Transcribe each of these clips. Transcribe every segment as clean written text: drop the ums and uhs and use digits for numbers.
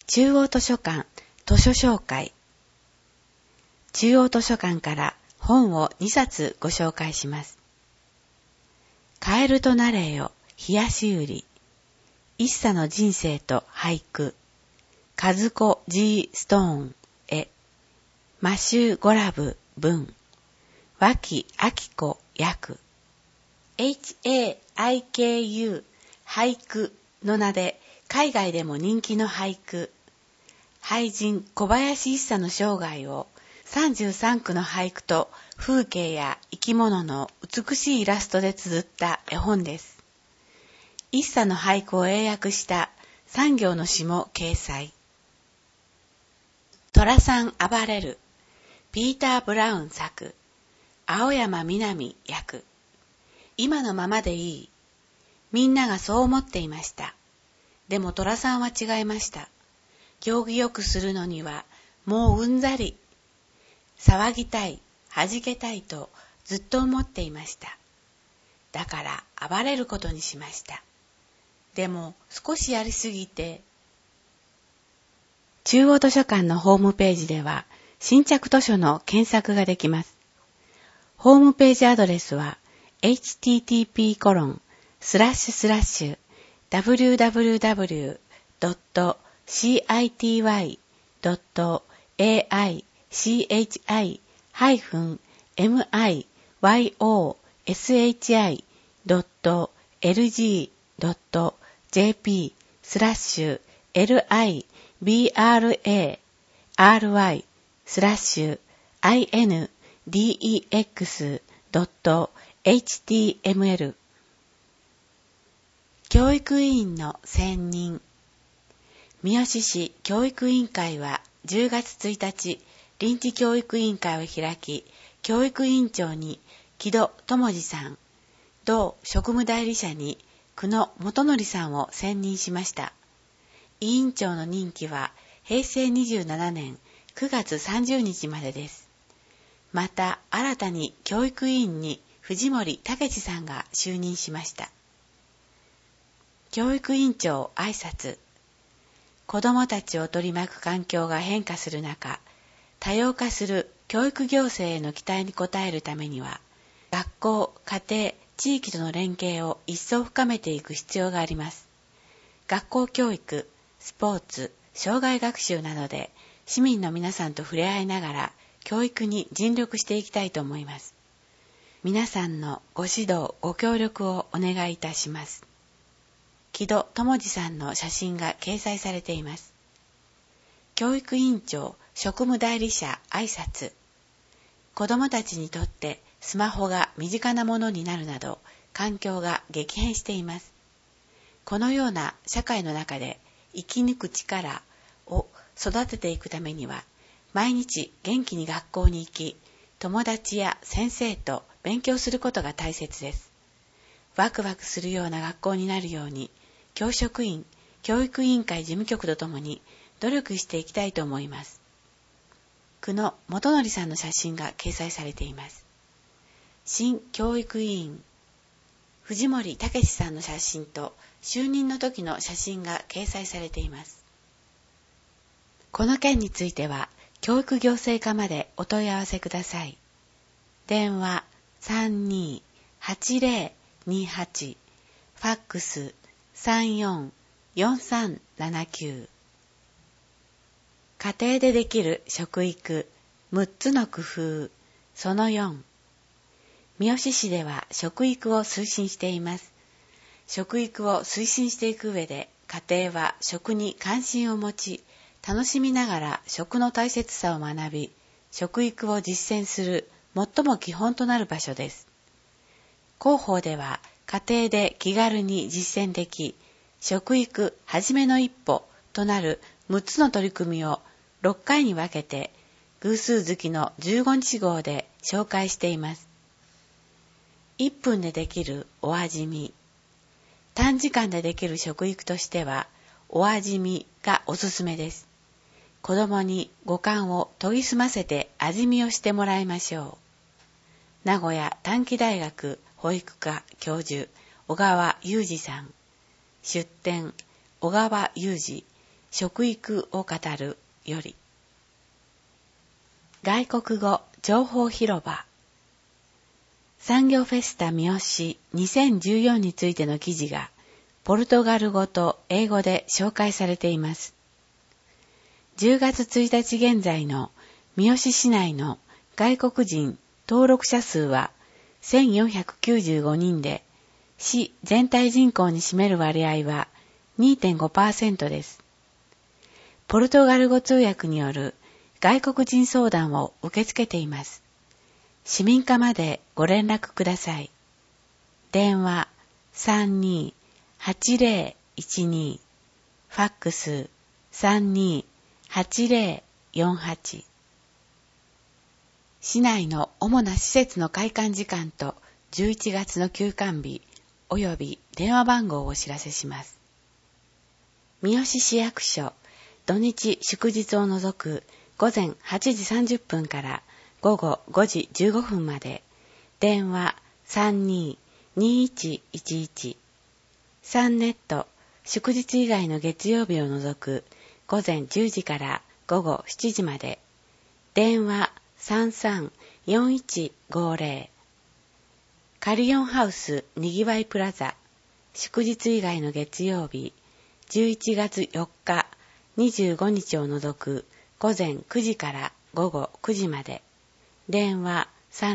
中央図書館図書紹介。中央図書館から本を2冊ご紹介します。カエルとなれよ冷やし売り、一茶の人生と俳句、和子 G ストーン絵、マシュー・ゴラブ文、脇明子訳、HAIKU 俳句の名で海外でも人気の俳句、俳人小林一茶の生涯を33句の俳句と風景や生き物の美しいイラストで綴った絵本です。一茶の俳句を英訳した3行の詩も掲載。寅さん暴れる、ピーター・ブラウン作、青山みなみ訳。今のままでいい。みんながそう思っていました。でも寅さんは違いました。行儀よくするのにはもううんざり。騒ぎたい、弾けたいとずっと思っていました。だから暴れることにしました。でも少しやりすぎて。中央図書館のホームページでは新着図書の検索ができます。ホームページアドレスは www.citywi.org.jp/index.html 教育委員の選任。三好市教育委員会は10月1日、臨時教育委員会を開き、教育委員長に木戸智次さん、同職務代理者に久野元則さんを選任しました。委員長の任期は平成27年9月30日までです。また、新たに教育委員に藤森武司さんが就任しました。教育委員長挨拶。子どもたちを取り巻く環境が変化する中、多様化する教育行政への期待に応えるためには、学校、家庭、地域との連携を一層深めていく必要があります。学校教育、スポーツ、障害学習などで市民の皆さんと触れ合いながら教育に尽力していきたいと思います。皆さんのご指導、ご協力をお願いいたします。木戸智次さんの写真が掲載されています。教育委員長、職務代理者挨拶。子どもたちにとってスマホが身近なものになるなど、環境が激変しています。このような社会の中で生き抜く力を育てていくためには、毎日元気に学校に行き、友達や先生と勉強することが大切です。ワクワクするような学校になるように、教職員、教育委員会事務局とともに努力していきたいと思います。久野元則さんの写真が掲載されています。新教育委員、藤森武司さんの写真と就任の時の写真が掲載されています。この件については、教育行政課までお問い合わせください。電話32-8028、ファックス34-4379。家庭でできる食育6つの工夫その4。三好市では食育を推進しています。食育を推進していく上で、家庭は食に関心を持ち、楽しみながら食の大切さを学び、食育を実践する最も基本となる場所です。広報では家庭で気軽に実践でき、食育はじめの一歩となる6つの取り組みを6回に分けて、偶数月の15日号で紹介しています。1分でできるお味見。短時間でできる食育としては、お味見がおすすめです。子供に五感を研ぎ澄ませて味見をしてもらいましょう。名古屋短期大学保育科教授、小川裕二さん。出典、小川裕二、 食育を語るより。外国語情報広場。産業フェスタ三好2014についての記事がポルトガル語と英語で紹介されています。10月1日現在の三好市内の外国人登録者数は1495人で、市全体人口に占める割合は 2.5% です。ポルトガル語通訳による外国人相談を受け付けています。市民課までご連絡ください。電話 32-8012 ファックス 32-8048。市内の主な施設の開館時間と11月の休館日及び電話番号をお知らせします。三好市役所、土日祝日を除く午前8時30分から午後5時15分まで、電話 32-2111。サンネット、祝日以外の月曜日を除く午前10時から午後7時まで、電話33-4150。カリオンハウスにぎわいプラザ、祝日以外の月曜日、11月4日、25日を除く午前9時から午後9時まで、電話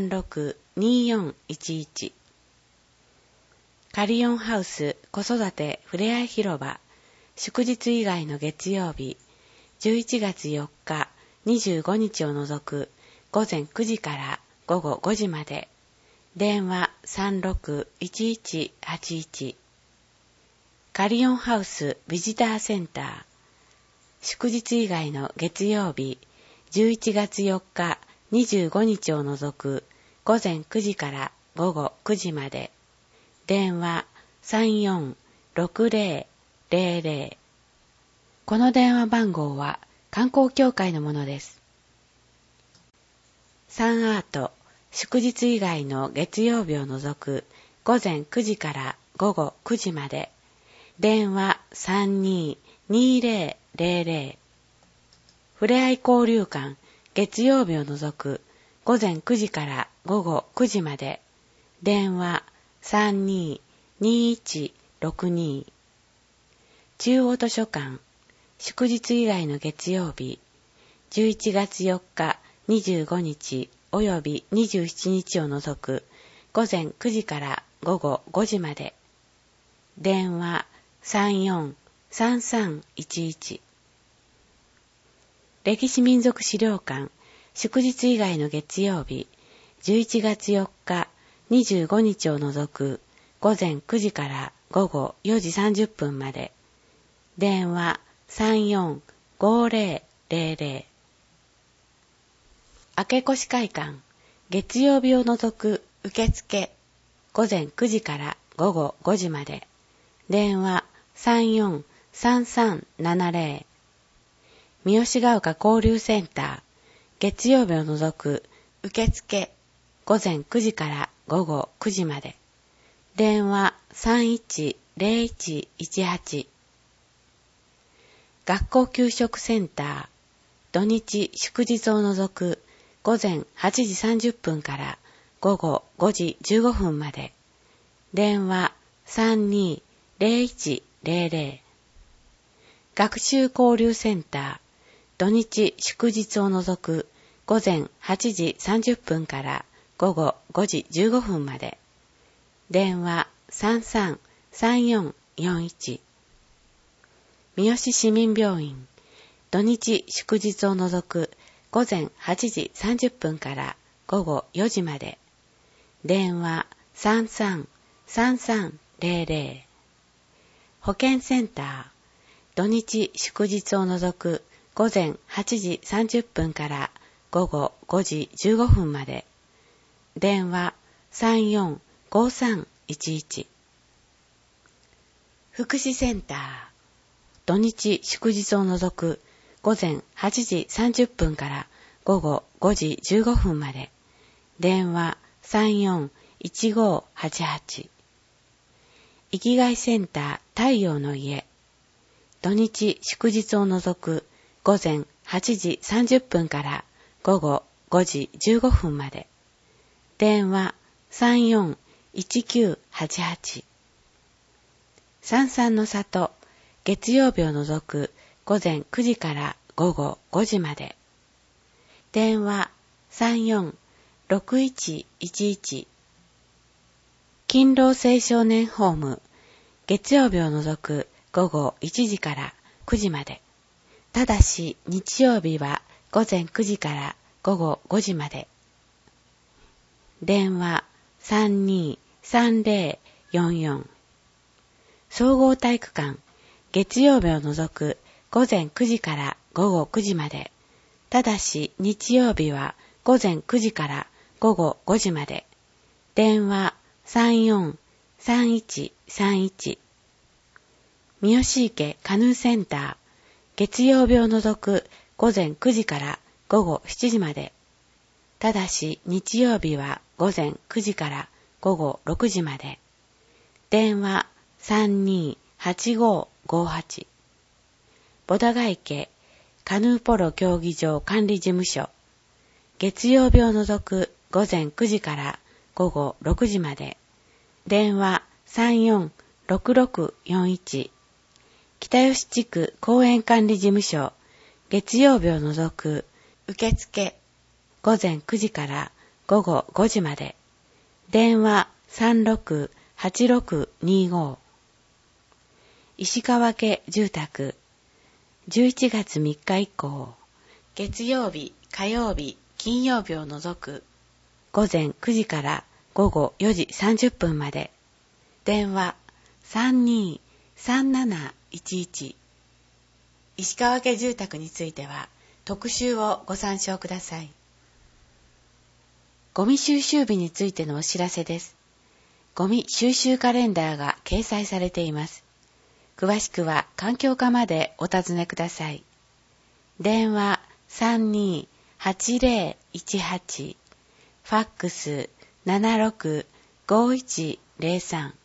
36-2411。カリオンハウス子育てふれあい広場、祝日以外の月曜日、11月4日、25日を除く午前9時から午後5時まで、電話36-1181。カリオンハウスビジターセンター、祝日以外の月曜日、11月4日、25日を除く午前9時から午後9時まで、電話34-6000。この電話番号は観光協会のものです。サンアート、祝日以外の月曜日を除く午前9時から午後9時まで、電話32-2000。ふれあい交流館、月曜日を除く午前9時から午後9時まで、電話32-2162。中央図書館、祝日以外の月曜日、11月4日、25日及び27日を除く午前9時から午後5時まで、電話34-3311。歴史民族資料館、祝日以外の月曜日、11月4日、25日を除く午前9時から午後4時30分まで、電話34-5000。明越会館、月曜日を除く受付、午前9時から午後5時まで、電話34-3370。三好ヶ丘交流センター、月曜日を除く受付、午前9時から午後9時まで、電話31-0118。学校給食センター、土日祝日を除く午前8時30分から午後5時15分まで、電話32-0100。学習交流センター、土日祝日を除く午前8時30分から午後5時15分まで、電話33-3441。三好市民病院、土日祝日を除く午前8時30分から午後4時まで、電話33-3300。保健センター、土日祝日を除く午前8時30分から午後5時15分まで、電話34-5311。福祉センター、土日祝日を除く午前8時30分から午後5時15分まで、電話34-1588。生きがいセンター太陽の家、 土日祝日を除く午前8時30分から午後5時15分まで。電話34-1988。三々の里、月曜日を除く午前9時から午後5時まで。電話34-6111。勤労青少年ホーム、月曜日を除く午後1時から9時まで。ただし日曜日は午前9時から午後5時まで。電話32-3044。総合体育館、月曜日を除く午前9時から午後9時まで。ただし日曜日は午前9時から午後5時まで。電話34-3131。三好池カヌーセンター、月曜日を除く午前9時から午後7時まで。ただし日曜日は午前9時から午後6時まで。電話32-8558。ボダガ池カヌーポロ競技場管理事務所、月曜日を除く午前9時から午後6時まで。電話34-6641。北吉地区公園管理事務所、月曜日を除く受付午前9時から午後5時まで。電話36-8625。石川家住宅、11月3日以降、月曜日、火曜日、金曜日を除く午前9時から午後4時30分まで。電話32-3711。石川家住宅については特集をご参照ください。ゴミ収集日についてのお知らせです。ゴミ収集カレンダーが掲載されています。詳しくは環境課までお尋ねください。電話32-8018。ファックス765103。